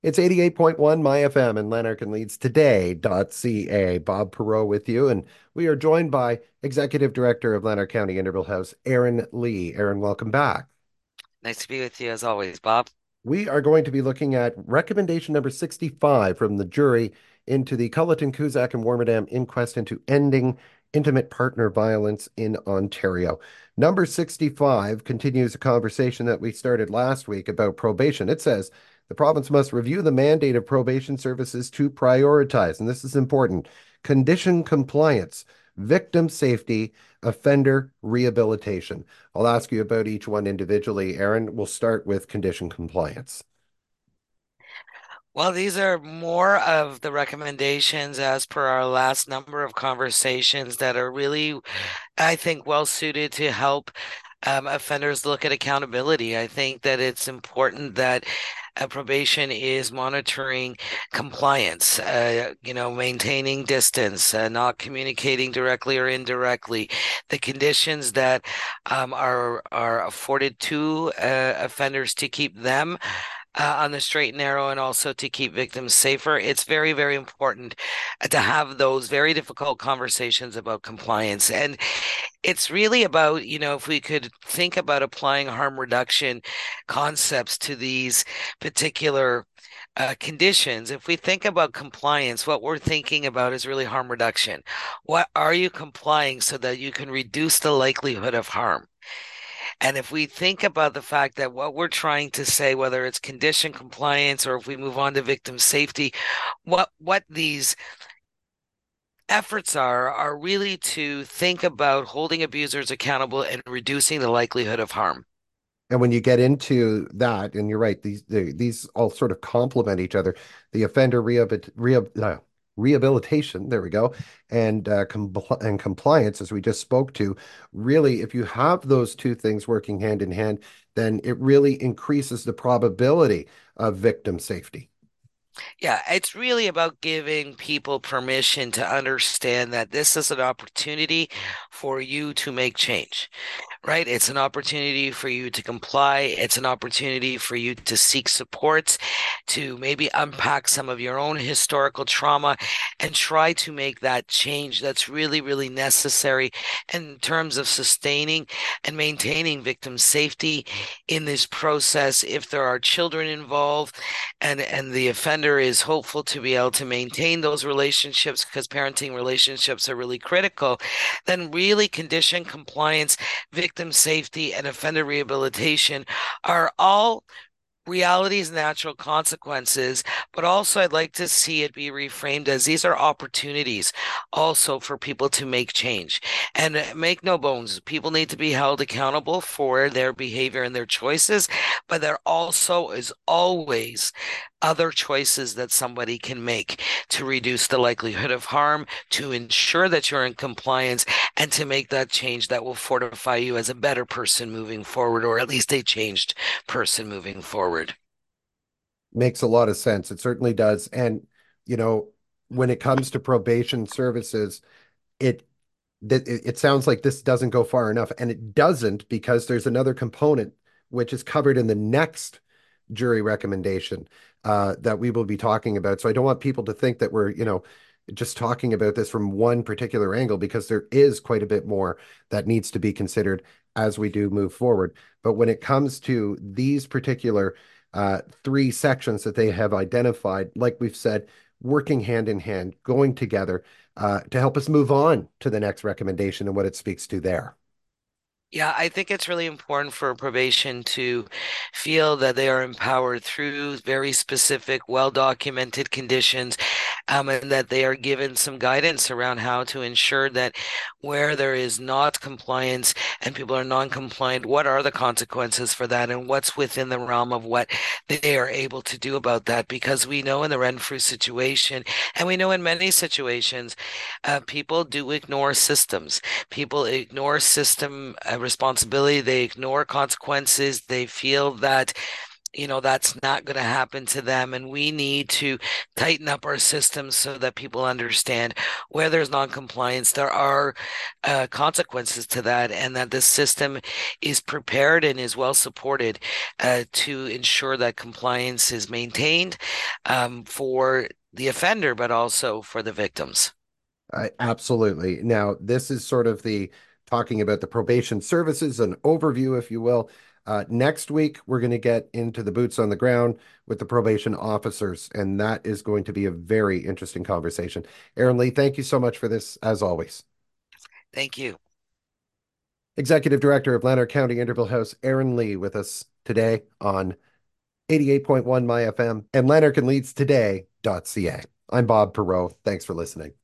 It's 88.1 My FM and Lanark and Leeds today.ca. Bob Perot with you, and we are joined by Executive Director of Lanark County Interval House, Aaron Lee. Aaron, welcome back. Nice to be with you as always, Bob. We are going to be looking at recommendation number 65 from the jury into the Culleton, Cusack, and Warmerdam inquest into ending intimate partner violence in Ontario. Number 65 continues a conversation that we started last week about probation. It says the province must review the mandate of probation services to prioritize, and this is important, condition compliance, victim safety, offender rehabilitation. I'll ask you about each one individually. Aaron, we'll start with condition compliance. Well, these are more of the recommendations as per our last number of conversations that are really, I think, well suited to help offenders look at accountability. I think that it's important that probation is monitoring compliance, maintaining distance, not communicating directly or indirectly, the conditions that are afforded to offenders to keep them on the straight and narrow and also to keep victims safer. It's very, very important to have those very difficult conversations about compliance. And it's really about, if we could think about applying harm reduction concepts to these particular conditions. If we think about compliance, what we're thinking about is really harm reduction. What are you complying so that you can reduce the likelihood of harm? And if we think about the fact that what we're trying to say, whether it's condition compliance or if we move on to victim safety, what these efforts are really to think about holding abusers accountable and reducing the likelihood of harm. And when you get into that, and you're right, these all sort of complement each other. The offender rehabilitation, there we go, and and compliance, as we just spoke to, really, if you have those two things working hand in hand, then it really increases the probability of victim safety. Yeah, it's really about giving people permission to understand that this is an opportunity for you to make change. Right? It's an opportunity for you to comply. It's an opportunity for you to seek supports, to maybe unpack some of your own historical trauma and try to make that change that's really, really necessary in terms of sustaining and maintaining victim safety in this process. If there are children involved and the offender is hopeful to be able to maintain those relationships because parenting relationships are really critical, then really condition compliance, victim safety, and offender rehabilitation are all reality's natural consequences, but also I'd like to see it be reframed as these are opportunities also for people to make change. And make no bones, people need to be held accountable for their behavior and their choices, but there also is always other choices that somebody can make to reduce the likelihood of harm, to ensure that you're in compliance, and to make that change that will fortify you as a better person moving forward, or at least a changed person moving forward. Makes a lot of sense. It certainly does. And, you know, when it comes to probation services, it it sounds like this doesn't go far enough, and it doesn't because there's another component which is covered in the next jury recommendation that we will be talking about. So I don't want people to think that we're, just talking about this from one particular angle because there is quite a bit more that needs to be considered as we do move forward. But when it comes to these particular three sections that they have identified, like we've said, working hand in hand, going together to help us move on to the next recommendation and what it speaks to there. Yeah, I think it's really important for probation to feel that they are empowered through very specific, well-documented conditions, and that they are given some guidance around how to ensure that where there is not compliance and people are non-compliant, what are the consequences for that and what's within the realm of what they are able to do about that? Because we know in the Renfrew situation, and we know in many situations, people do ignore systems. People ignore system responsibility. They ignore consequences. They feel that that's not going to happen to them. And we need to tighten up our systems so that people understand where there's non-compliance, there are consequences to that, and that the system is prepared and is well supported to ensure that compliance is maintained for the offender, but also for the victims. Absolutely. Now, this is sort of the talking about the probation services, an overview, if you will. Next week, we're going to get into the boots on the ground with the probation officers, and that is going to be a very interesting conversation. Aaron Lee, thank you so much for this, as always. Thank you. Executive Director of Lanark County Interval House, Aaron Lee, with us today on 88.1 My FM and lanarkandleadstoday.ca. I'm Bob Perot. Thanks for listening.